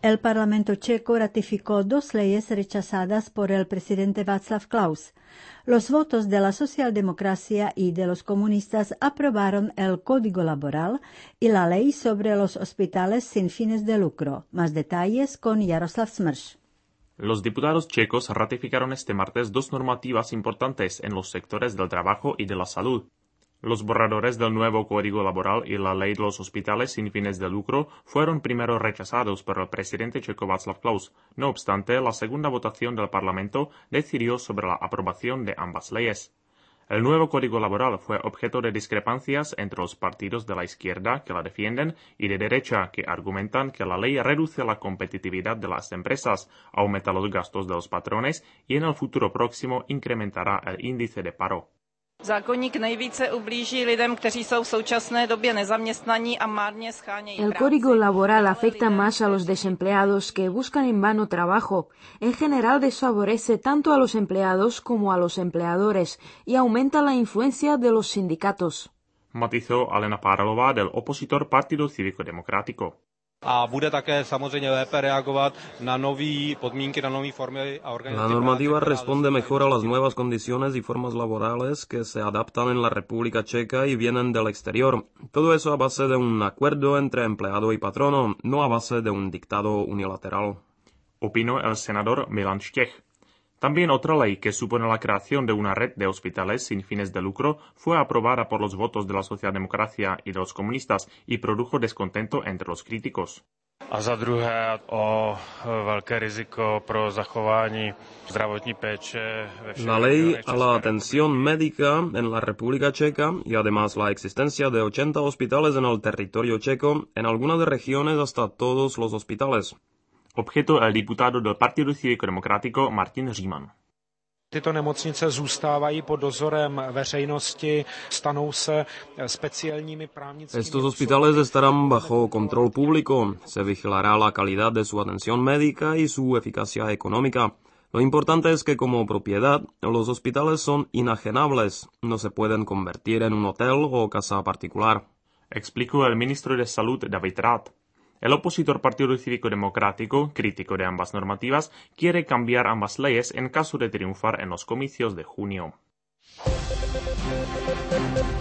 El Parlamento checo ratificó 2 leyes rechazadas por el presidente Václav Klaus. Los votos de la socialdemocracia y de los comunistas aprobaron el Código Laboral y la ley sobre los hospitales sin fines de lucro. Más detalles con Jaroslav Smrš. Los diputados checos ratificaron este martes 2 normativas importantes en los sectores del trabajo y de la salud. Los borradores del nuevo Código Laboral y la ley de los hospitales sin fines de lucro fueron primero rechazados por el presidente checo Václav Klaus. No obstante, la segunda votación del Parlamento decidió sobre la aprobación de ambas leyes. El nuevo Código Laboral fue objeto de discrepancias entre los partidos de la izquierda que la defienden y de derecha que argumentan que la ley reduce la competitividad de las empresas, aumenta los gastos de los patrones y en el futuro próximo incrementará el índice de paro. Zákoník nejvíce ublíží lidem, kteří jsou v současné době nezaměstnaní a marně schánějí práci. El Código Laboral afecta más a los desempleados que buscan en vano trabajo. En general desfavorece tanto a los empleados como a los empleadores y aumenta la influencia de los sindicatos. Matizó Alena Páralová del opositor Partido Cívico Democrático. A bude také samozřejmě lépe reagovat na nové podmínky, na nové formy a organizace. La normativa responde mejor a las nuevas condiciones y formas laborales que se adaptan en la República Checa y vienen del exterior. Todo eso a base de un acuerdo entre empleado y patrono, no a base de un dictado unilateral. Opinó el senador Milan Štěch. También otra ley que supone la creación de una red de hospitales sin fines de lucro fue aprobada por los votos de la socialdemocracia y de los comunistas y produjo descontento entre los críticos. A za druhé o velké riziko pro zachování zdravotní péče. La ley a la atención médica en la República Checa y además la existencia de 80 hospitales en el territorio checo, en algunas regiones hasta todos los hospitales. Objetó el diputado del Partido Cívico Democrático Martin Říman. Tyto nemocnice zůstávají pod dozorem veřejnosti, stanou se speciálními právnickými... Estos hospitales estarán bajo control público, se vigilará la calidad de su atención médica y su eficacia económica. Lo importante es que como propiedad, los hospitales son inajenables, no se pueden convertir en un hotel o casa particular. Explicó el ministro de Salud David Rath. El opositor Partido Cívico Democrático, crítico de ambas normativas, quiere cambiar ambas leyes en caso de triunfar en los comicios de junio.